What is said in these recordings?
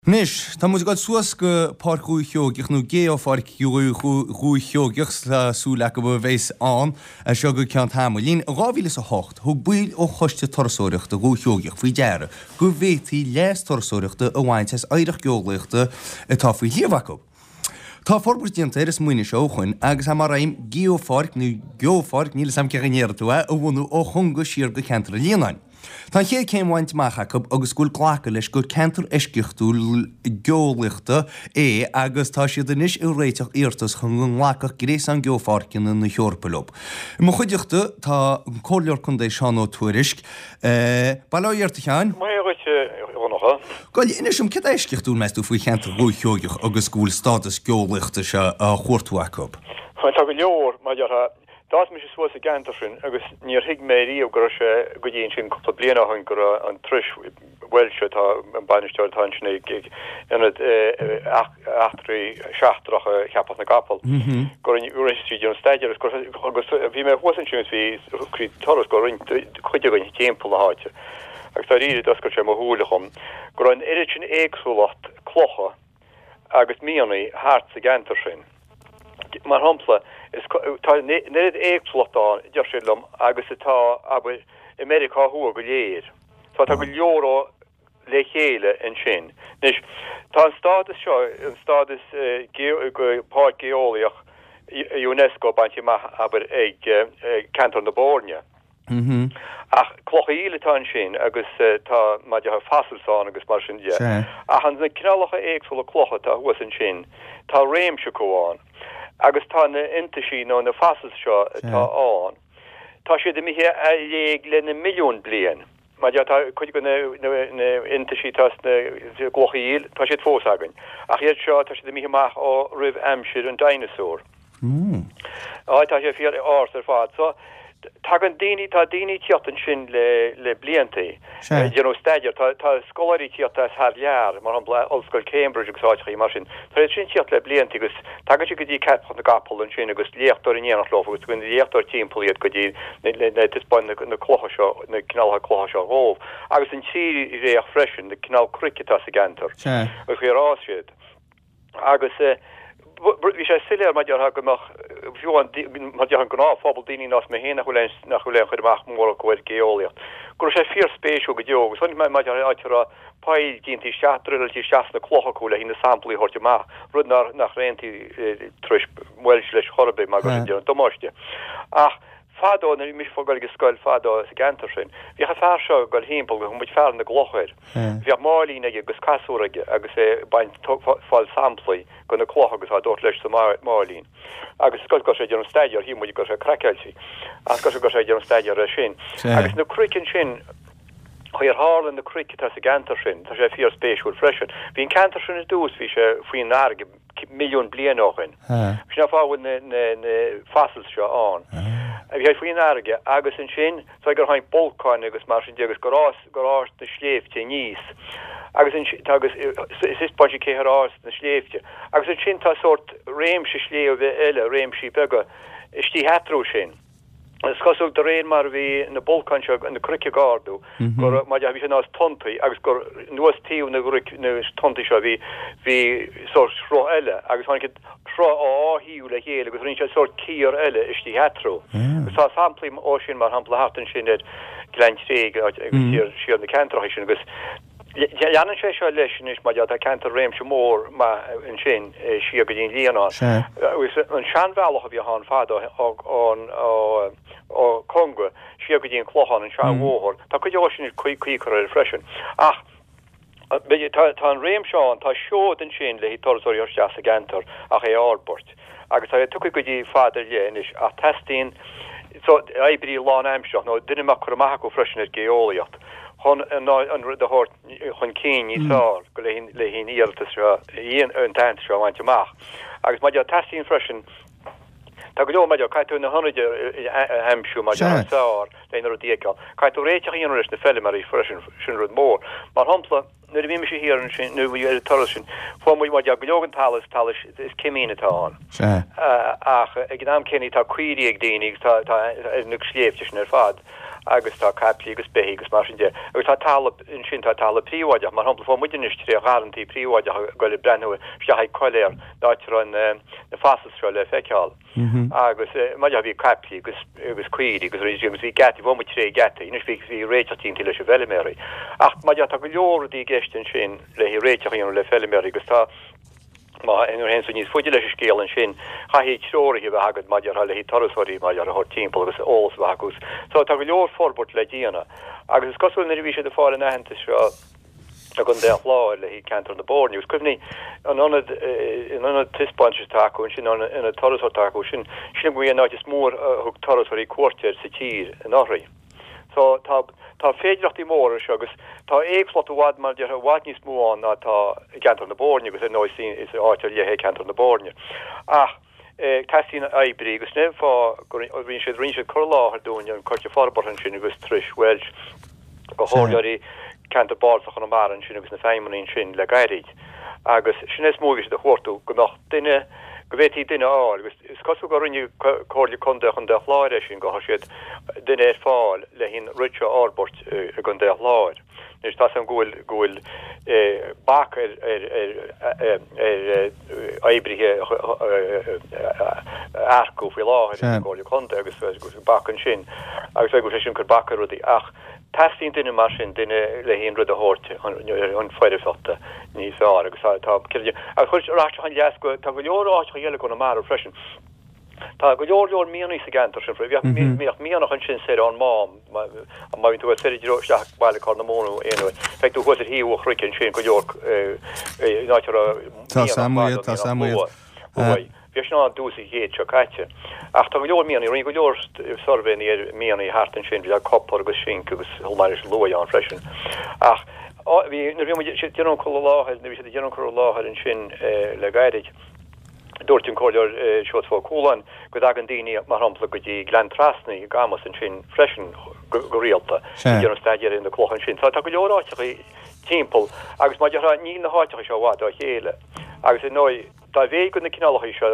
Nis, tá mu gáil suas go páircú teogeach nó géofarcú teogeach sú le go bhééis an a seo go cean tamil. Lín ráhílas a 8, thug buil ó choiste torasóireachta go teogeach faoi deara, go bhhétaí leas torasóireachta a bhaintes éireach geolaíochta atá faoi Líomhacab. Tá forbúirtíanta is muoine seo chuin agus ha mar raim geofarc nó geofarc níl sam ceanéirtúa a bhhanú ó chunga siar go ceantar a líonáin. Tá ché céimhaint Machacab agus gúil ghlacha leis go ceantar iscichtú geolaíochta agus tá siad inis i réiteach íortas chun ghlachach grééis an geofarcin na Eorpalob. Mo chuideachta tá cóleor chun éis seán ó tuairisc. Bailíorta cheáin? Gáil inism cid iscichtú meistú faoi cheantar teogeach agus gúil stádas geolaíochta se a chóirtúacab. Tá go leor Dás mis is was a gantarsin agus níor hiig méí ó go se go dhéon sin cúpla bliana chun gur an tris Welsh tá an banisteir tanna gig inad achtarí seachtracha cheappas na gapal gur an University an staidir agus bhí mé huasan sin hí toras go chuide gon timppla háte. Agus tá ríide das go sé mo húlachom gur an iritin éagsúlacht clocha agus míanaí hart sa gantarsin. Mar hampla is net éagslotán dearsilum agus atá aber America hua go léir. Tá go leoró le chéile in sin. Nis tá status seo an status páirc geolaíoch UNESCO baintí aber ag Canton na Borne. Ach clocha íletá sin agus tá maidir fasilsán agus mar sin de. Ach an na cinálach éagsúla clocha tá huas an sin. Tá réimse goáin. Agus tá na intasí nó na fasas seo tá an. Tá sé de mithe a léag le na milliún blian. Ma tá chuid go na intasí tá na glochaíil tá sé fósagan. Ach iad seo tá sé de mitheach ó rih amsir an dinosaur. Tá sé fiar áir ar fád. So tá an daoine tá daoine tíotan sin le bliantaí. Staidir tá scolarí tíota thar lear mar an Ollscoil Cambridge agus áitichaí mar sin. Tá sin tíot le bliantaí agus tagad si go dtí cepa na gapal an sin agus léachtar in éanaach lofa agus gon léachtar timpplaíad go dtí na tispain na clocha seo na cináltha clocha seo róh. Agus an tíí réach freisin na cinál cricetá sa gantar. Agus chu rás siad. Agus vi sé siléir maidir ha goach maidir an gná fábal daoine nás mé héna nach chuléin chuidirach mór gohfuil geolaíocht. Gur sé fír spéisiú go deogus, son maidir áitera paid díntaí seaachtartí seaachna clochaúla hí na samplaí horteach rud nach réintí tris Welsh leis chorbe mar go an domáiste. Ach fádó na mis fogáil go scoil fádó sa gantar sin. Bhí a fear seo goil hímpel go chun fear na glochair. Bhí málína agus casúraige agus baint fáil samplaí go na clocha agus á dort leis sa málín. Agus scoil go sé dear an staidir hí muid go sé craceiltí. As go sé dear an staidir a sin. Agus na cricin sin chuir hálan na cricitá sa gantar sin, tá sé fíor spéisiúil freisin. Bhín cantar sin is dús bhí sé faoin náige milliún blian áchan. Bhí ná fáhfuil na fasils seo an. Bhí faoin áige agus an sin, tá gur hain bolcáin agus mar sin agus gorás na sléifte níos. Agus is baintí céthrás na sléifte. Agus an sin tá sort réimse sléomh eile réimsí bega istí hetrú sin. Scosúg de réon mar bhí na bolcáin seo an na crice gáardú gur maidir bhí sé nás tontaí agus gur nuas tíú na tontaí seo bhí sort sró eile agus tháinig sró áhíú le chéile agus rin sé sort cíar eile istí hetrú. Gus tá samplaí ó sin mar hampla hartan sin gleintrí agus siar na cantracha sin agus Janan sé seo leis is maidir a cantar réim se mór in sin si go dtíon líanán. An seanbhealach a bhí há fada ó Congo si go dtíon chlochan an sean mhór. Tá chu deá sin chuícar freisin. Ach tá an réim seán tá seod an sin le hí torasóí ar seas a gantar ach é ábort. Agus tá tu go dtí fáidir léis a testín ébrií lán aimseach nó duine mar chuach go freisin ar geolaíocht. Hon de hort chun cín ísá go le hín íaltas íon an tain seo bhaintteach. Agus maidir testín freisin tá go leor maidir caiú na honide heimsú maidir aná léonar díáil. Caiú réiteach íonar na fellile mar í freisin sin rud mór. Mar hampla nu bhí me sé hir an sin nu bhí tar sin fá mu maidir go leogan talas is cimínatáin. Ach ag ná cinní tá cuirí ag daoine tá nu sléifte sin ar fad. agus tá capli agus behi agus mar de agus tá tal in sin tá tal príwaide mar hapla fá muidiristri a garantí príwaide goile brenn se ha choléir dáitir an na fasasre le feáil agus mai hí capli agus cuií agus agus hí gati bh tré gati inas fi hí réitetí til se veméri ach mai tá go leordí gestin sin le hí réiteachíon le felléméri agus tá ma en hen so níos fuidir scéal an sin ha hí tróí bh agad maidir le hí torasí maidir a timppel agus ós agus so tá go leor forbort le díana agus cosfuil na ví sé de fá an ahananta seo a gon deach lá le hí cantar na Bornews cumní an an tispáintse taú sin in a torastáú sin sin go ná is mór thug torasí cuairteir sa tír an áraí so tá féidirachtaí mór se agus tá éagslot bhád mar de bhád níos móán ná tá cantar na Borne agus nó is áitir le cantar na Borne ach Casín Aibrí agus ne fá rin sé choláthar dún an chuirte farbar an sin agus tris Welsh go háirí cantar báach an mar an sin agus na féimmaín sin le gairid agus sin is mógus de chóirú go nach duine go bhétí duine á agus is cosú go rinne cóirla chundeach an deach láir sin go siad duine fáil le hín rute ábort a gon deach láir. Nus tá an ghfuil bach aibrithe arcú fi láir gáil chunta agus bach an sin agus go sin chu bachar rudí ach tasín duine mar sin duine le híon rud a hórte an foiidirfata níos á agus tá chuirrá an leas go tá go leoráit chéile go na mar freisin. Tá go leor míanaí sa gantar sin bhíoh míanach an sin sé an mám a má tú séidirró seach bailile cá na mónú éanú feic tú chuir híú chrucinn sin go leor Tá samú Bhís ná dúsa héad seo caiite. Ach tá go leor míanaí ri go leor sorvéí ar míanaí hartan sin bhí coppar agus sin agus thomáir luán freisin. Ach bhí na bhí sé dean cho láthir na bhí sé dean cho láthir an sin le gaiideid. Dúirtin choir seos fá cólan go agan daoine mar hampla go dtí glen trasnaí gamas an sin freisin go rialta an staidir in na chlochan sin. Tá go leoráiteach timppel agus má ní na háiteach seo bhád a chéile agus nó tá bhé go na cinálachí seo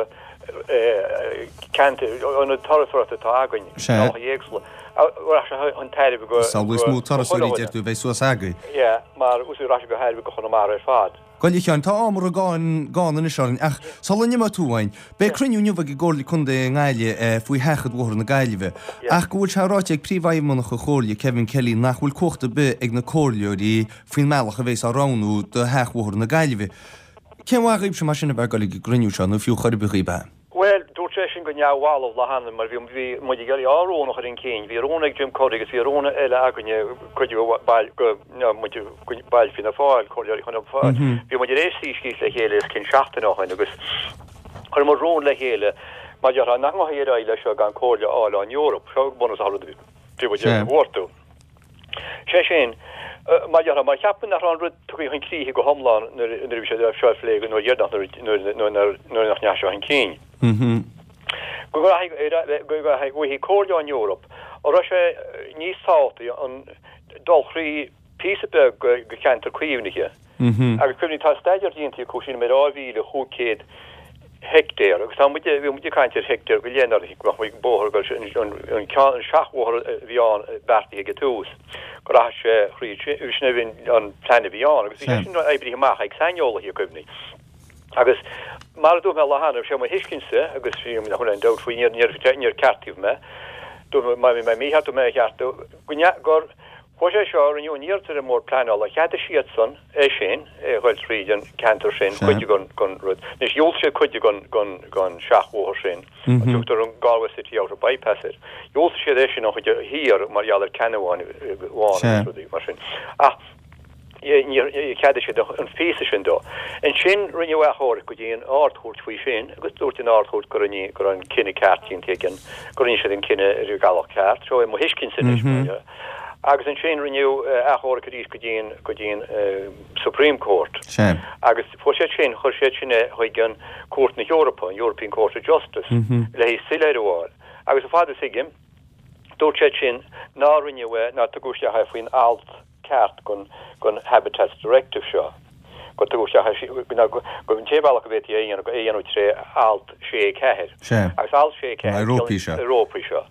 an tarrata tá againn dhéagsla an tairh go Salús mú tarasúí deirú bheith suas agaí. Ié, mar úsúrá go heirh go chuna mar ar fád. Goil chean tá ámar a gáin in seáin ach salnim túhain, Bé cruniuú bh ggóirla chunda gáile faoi hechad bhór na gaiileh. Ach go bhfuil seráte ag príomhhaimmanach a chóirla Kevin Kelly nach bhfuil cochta be ag na cóirleoirí faoin meach a bhééis a ránú do hechhór na gaiileh. Ceimhhaíb sem mar sinna bh goil go gruniú se nó fiú choirbí be. Well, dúir sé sin go neamháil le hanna mar bhí mu geí árónach ar an céin, hí rónag Jim Corrigus hí róna eile aganne chuidir bail fin na fáil choirí chuna fáil. Bhí mu rééisí cís le chéile cin seaachtainachchain agus chu mar rón le chéile má dear nach héad eile seo gan cóirle ála an Eorop, seo bunas ála bhórtú. sé sin má cheapan nach an rud tuí chun clíthe go homláán nuair sé seolléige nó dhéirnach nuair nach neaseo an cín. Go hí cóirle an Eorop ó ra sé níos tátaí an dulchrí písabe go cheantar cuiomhnaiche. agus cumní tá staidir díntaí có sin mé áhíle chucéad hectéir, agus tá bhí mu caiintear hectéir go léanar go bóthir go an seachhór bhíán bertaí go túús. Go ra sé úsna bhín an plena bhíán, agus sin ébrií amach ag saineola í cumní. Agus mar dú me le hanam sé mai hiiscinse agus fi nach chun an dot faoin níor ceartíh me, dú mé míhatú me cheartú gur Chá sé seo an níortar a mór planála cheada siad san é sin hil tríd an cantar sin chuide gon rud. Nis jóol sé chuide gon seachhóthir sin tuchttar an gáha city out a bypassir. Jóol sé é sin nach chuide hir marhealar canháin bháin mar sin. Ceada sé an fésa sin dó. An sin rinne bhthir go dtíon áthút faoi sin, agus dúirt an áthút gur an cinenne cearttín tegan, gur sé an cinenne ar galach ceart, tro mo hiiscin sin. Agus an sin riniu achóra go dtí go dtíon Supreme Court. Agus fu sé sin chuir sé sinna chuig an Court na Europa, European Court of Justice, le hí sileireháil. Agus a fáda sigim, dúirt sé sin ná riniu ná tuúiste ha faoin alt ceart gon Habitats Directive seo. Go tuúiste go tébalach go bhéti éanú tré alt sé ceir. Agus alt sé ceir Európa seo.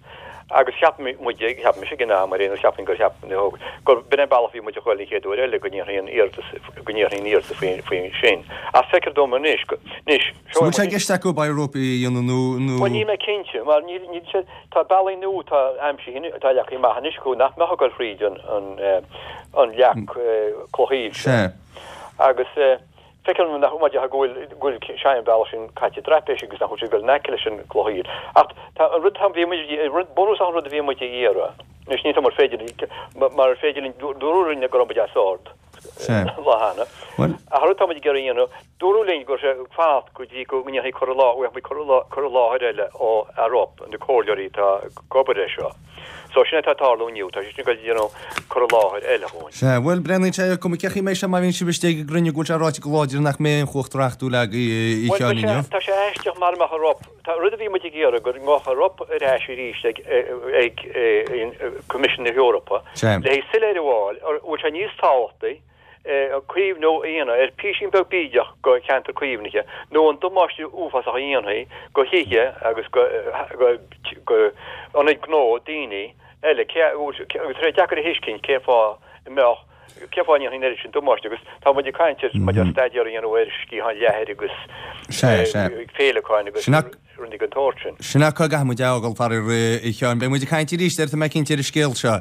agus heb me gná mar réon seapning gur seapna hog. Gur bin ballhí mu choáil chéadú eile goníon íirta faoin sin. A fecar doma níos. sé giste go ba Európaí dionú ní me cinse, mar ní tá bailí nó tá aimsí tá leach í maithnis go nach mecha gur frídin an leach chlóíil se. Agus fekel nach umaide ha goil sein bell sin caite drepe agus nach go nekele sin chlóíil. Rud ham rud bonus an rud a vi mu éra. Nus ní mar féidir mar féidirlinn dúrin a go be sord. Láhanana. A har tam geíanú dúlín go se fát go dí go mine chorá choláir eile ó Arop an de cóirí tá gobeéis seo. So sinna tátarlúniu tá sin go choláir eile hn. Se bhfuil brenn sé go cechi mééis sem vín si biste grunne go aráte goláidir nach mé chochtreachtú le í cheanine. Tá sé eisteach mar a Arop. Tá rud a bhí mu géar gur ngá Arop éis ríiste ag Commission of Europa. Le siléidir bháil ó se níos táchttaí cuiomh nó aana písin be bíideach go cheantar cuiomhnaiche nó an domáistú úfas a aonhaí go hiiche agus go an ag gnó daoine eile ré dechar a hiiscin céfá meach ceáin hin sin domáiste agus tá muidir caiintir maidir staidir an bhir cí han lehéir agus féleáin agus runnig an tóirsin. Sinna chu gamu deágal far i cheáin be muidir caiintir ríiste a me cinntir scéil seo